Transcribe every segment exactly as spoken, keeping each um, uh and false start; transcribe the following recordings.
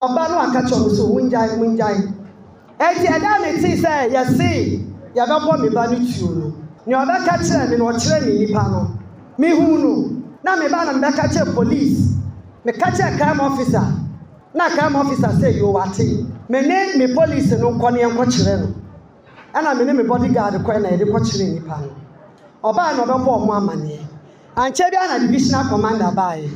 Oba no aka cho so wunjai wunjai. Enti eda ne ti say yesi ya bebo me ba no tuo no. Ni oba ka kire me no kire me nipa no. Me hu no na me ba na me ka kire police. Me ka kire crime officer. Na crime officer say you wate. Me ne me police no nko ne enko kire no. Ana me ne me bodyguard ko na ye de ko kire nipa no. Oba na obebo mo amane. Anche bia na divisional commander bae.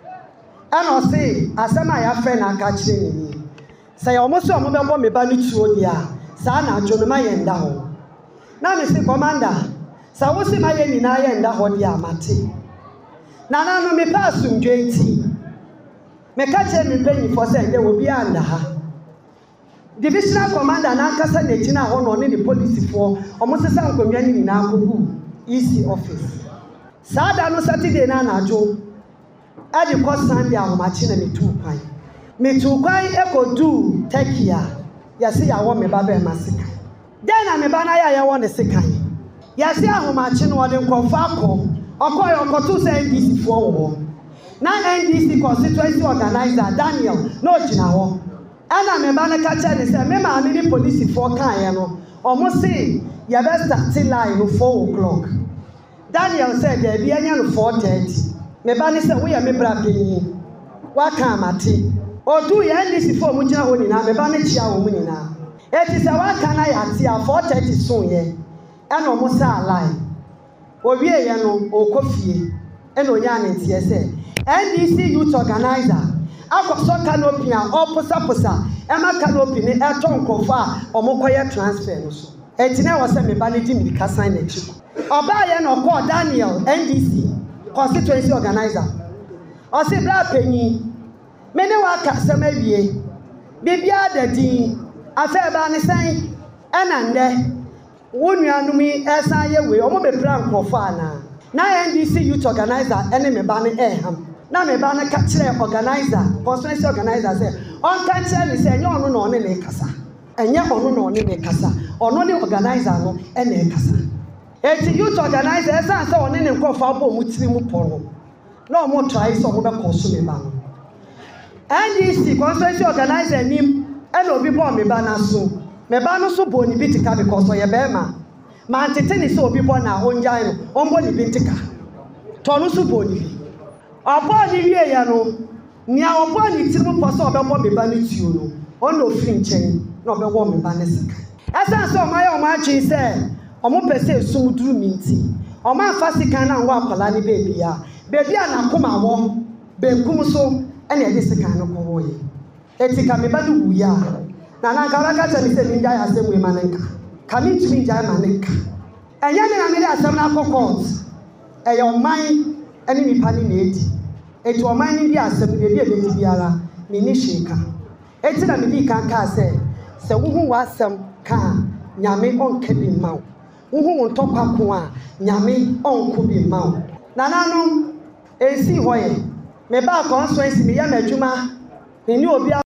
Ana o say asema ya fe na aka kire ni. Say omo so omo bebo me ba no tuo dia. Sa na adwo me ma ye nda ho. Na me say commander, sa wo se ma ye ni na ye nda ho dia mate. Na na no me pass ndwenti. Me ka kire me penyi for say de obi anda ha. Divisional commander na kasa na tina ho no ne the police for omo sesa nkonwa ni na akogu E C office. Sada no Saturday na na adwo. Adi ko Sunday ahomachi na metu kwan. Metu kwan ekodu Tekia. Ya se ya wo me ba be masika. Den na me ba na ya ya wo ne sika. Ya se ahomachi no wo de nkofa akọ. Okoy okotu se N D C fo wo. Na N D C constituency organizer Daniel no gina ho. Ana me ba na ka che ne se me ma me ni police fo kan ye no. Omo se ya be start line no four o'clock. Daniel said there be anya no four thirty. Me ba ni se wo ya me bra penyi. Wa kan mate. Odu ye N D C fo mu gina ho ni na me ba na chia wo mu ni na. Eti se wa kan na ya ti a four thirty so ye. Ana omo sa line. Owie ye no okofie. Ena onya ne ntie se N D C youth organizer akọsọ canopy a oposa posa ema canopy ni eto nkofo a omokoye transfer no so. Eti na wo se me ba ne di mi ka sign na chiku. Oba ye no call Daniel N D C constituency organizer. O se bra penyi. Me ne wa ka se mawie. Bibia da din afa ba ne san ena nde. Wonuanum esan ye we omo be bra nkofo ana. Na N D C youth organizer ene me ba ne eham. Na me ba na ka kire organizer constituency organizer say on ka kire ni say enye onu na one ne kasa. Enye onu na one ne kasa. Onu ne organizer no ene kasa. Eti youth organizer esan say one ne nkofo abo mu tiri mu pono. Na omo try so omo be koso me ba no. N D C constituency organizer nim ene obi bo me ba na so. Me ba no so bo ni bitika because ye be ma. Ma antete ni so obi bo na onjai no. Ombo ni bitika. Tonu so bo ni. Obo ni wie ya no. Nia obo ni tiri mu poso obebo me ba ni tuo no. Ono ofiri nchen na obebo me ba ne sika. Esa so omaye omachi se omo pese esum duru minti. Oma afa sika na nwa akola ni baby ya. Baby a na koma wo. Benkum so ene e de sika no ko wo ye. Etika me ba du wu ya. Na na ka ka tani se ninja ya se mu e manenka. Kami tumi nja manenka. Enya ne na me de asem na court. E yo man ene mi pani na edi. Eti o man ni bi asem de bi e beti biara me ni sheka. Eti na me di kan ka se se wo hu wasem ka nyame onka bi mawo. Wo hu ntokwa ko a nyame onko bi mawo. Na nanu esi hoye me ba constituency me ya madwuma me ni obi